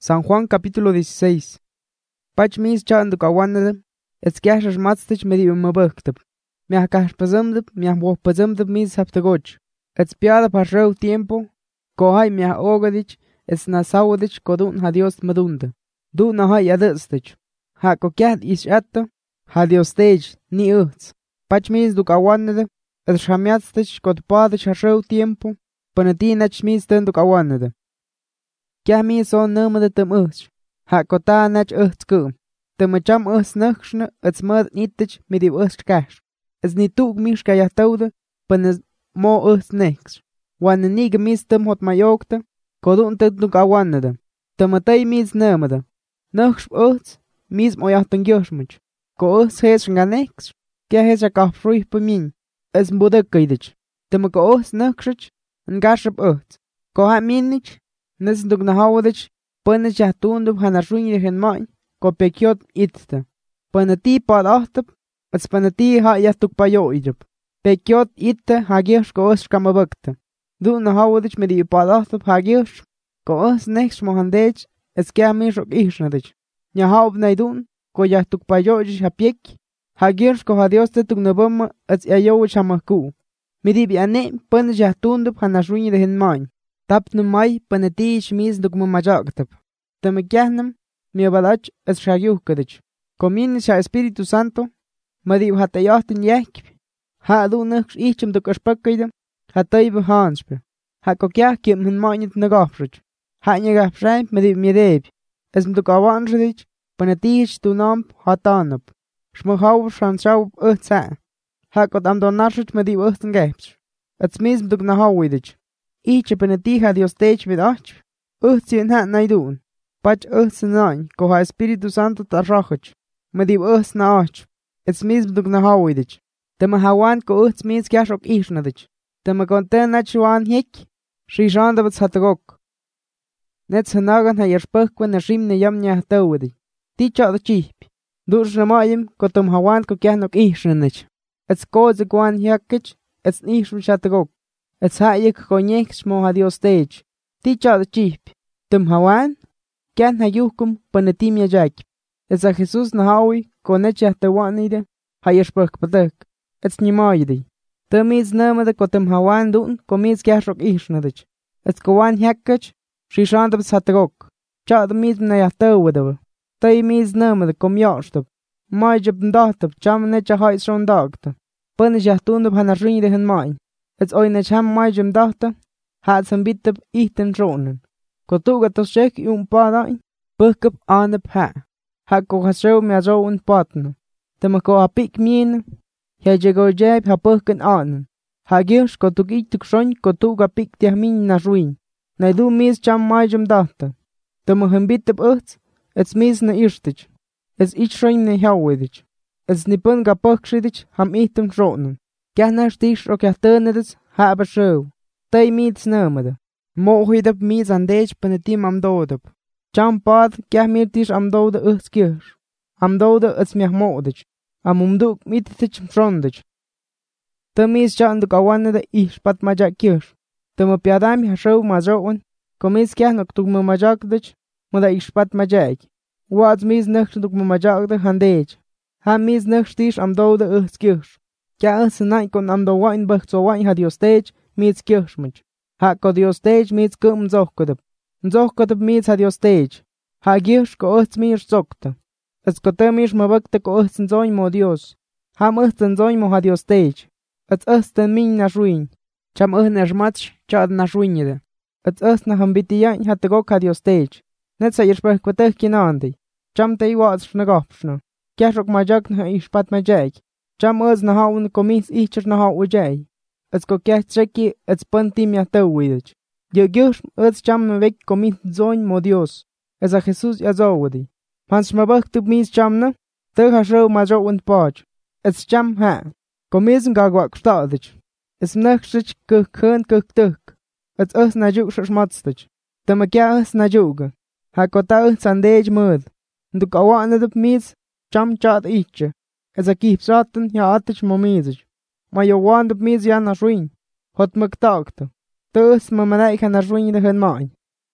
San Juan capítulo 16. Pach mis chandu kawanadam, es kiashash matstich medio mabaktab. Miah kahpazamdab, miah wopazamdab mis haptagoch. Es piada pasreu tiempo, kohai miah ogadich, es nasawadich kodun ha Dios madunda. Du nahai adastich. Ha kokiat ish atta, ha Dios stage, ni uhts. Pach mis du kawanadam, es shamiatstich kodpadich hasreu tiempo, panatinach mis tendu kawanadam. Kya mi son nummer tem us. Ha kota nach us kum. Tem cham us nachne, ets mad nitich mit die us cash. Es ni tug mis kaya taude, pen mo us next. Wan ni gemis tem hot mayokte, kodun tet nu kawanade. Tem tay mis nummer. Nachs us, mis moyachten gyoshmuch. Ko us hes nganex. Kya hes a kafrui pemin. Es mbude kaidich. Tem ko us nachch, ngashap us. Ko ha minich. Nesdug na hawadich, panach jahtundub hanarsuin hen main, ko pekiot itte. Panati pad achtub, as panati ha yastuk payo idub. Pekiot itte hagios ko os kamabakte. Du na hawadich med die pad achtub hagios, ko os next mohandech, es kamish ok ishnadich. Nya haub naidun, ko yastuk payo idish hapiek, hagios ko hadios te tuk nabama, as ayo chamaku. Midi bi ane, panach jahtundub hanarsuin hen main. Tapnum mai panati shmis duk mamajagtap. Tamakiahnam, mi abalach es shayuhkadich. Comin sha Espíritu Santo, madi hatayahtin yahkip. Ha du nux ichum duk aspakaidam, hatayb hanspe. Ha kokiah kim hun mainit nagafrich. Ha nyagafshaim madi miedeb. Es mduk awanshadich, panatich tu namp hatanap. Shmuhaw shanshaw uhtsa. Ha kot am donashich madi uhten gehps. Et smis mduk nahawidich. Iche penetija Dios tech mit ach. Uhtzien hat naidun. Pach uhtzinain, koha Espíritu Santo tarrachach. Medib uhts na ach. Es mis dug na hawidich. Tema hawan ko uhts mis kiashok ishnadich. Tema konten nachuan hik. Shishanda hatagok. Net sanagan ha yerspukwen na shim ne yam nya tawadi. Ticha the chip. Dur shamayim kotum hawan ko kiahnok ishnadich. Es koze kwan hyakich. Es nishum shatagok. Es hayek konyex mo ha Dios stage. Ticha the chip. Tum hawan. Kyan ha yukum panetimia jak. Es a Jesus na hawi konecha tawanide. Ha yerspuk patak. Es nimaydi. Tum is namada kotum hawan dun komis kiashok ishnadich. Es kowan hyakach. Shishandab satagok. Cha the mis na yatawadav. Tay mis namada komyashtab. Majab ndatab cham necha ha isron dagta. Panijatundab hanarinde hen main. Es oine cham majum dachta, hat sam bitab ihten tronen. Kotuga tos shek padain, pukab anab ha. Ha ko hasrew me azo un patna. Tema ko apik mien, ha jego jeb ha pukken anen. Ha girs kotug ituk shon kotuga pik tiahmin na ruin. Na du mis cham majum dachta. Tema hem bitab uts, es mis na irstich. Es ich shon ne hawedich. Es nipun ga pukshidich ham ihten tronen. Kehnash tish o kehtenedets haber show. Tay meets namada. Mohidab meets andage panetim amdodab. Champad kehmir tish amdoda utskirs. Amdoda uts miahmodich. Amumduk mititich frondich. Tamis chanduk awanada ishpat majakirs. Tamapiadam hashow mazoon. Komis kehnok tuk majakdich. Muda ishpat majak. Wads mis nachduk majakda handage. Ha mis nachtish amdoda utskirs. Kya sanai kon amdo wain bach so wain ha Dios stage meets kirschmich. Ha ko Dios stage meets kum zochkodab. Zochkodab meets ha Dios stage. Ha girsch ko uts mir zokta. Es ko temish mabakta ko uts zoin mo Dios. Ha uts zoin mo ha Dios stage. Ets usten min na ruin. Cham na shmatch chad na ruinide. Ets ust na hambitiyan ha tegok ha Dios stage. Net sa yerspech kwatech kinandi. Cham te iwats shnagopshna. Kyashok majak na ishpat majak. Cham uz na haun komis ichar na hau ujay. Es ko kya treki ets pantim ya tawidich. Gyush uz cham vek komis zoin mo Dios. Es a Jesus ya zawadi. Pans mabak tu mis cham na. Tug hashow majo und pach. Ets cham ha. Komis ngagwak stadich. Es mnachshich kukun kuktuk. Ets uz na juk shmatstich. Tama kya uz na juga. Ha kota uz sandej mud. Nduk awanadab mis cham chat icha. Es a kip saten ja atich momizich. Ma yo wand mis ja na ruin. Hot magtagta. Tus ma manai na ruin de hen main.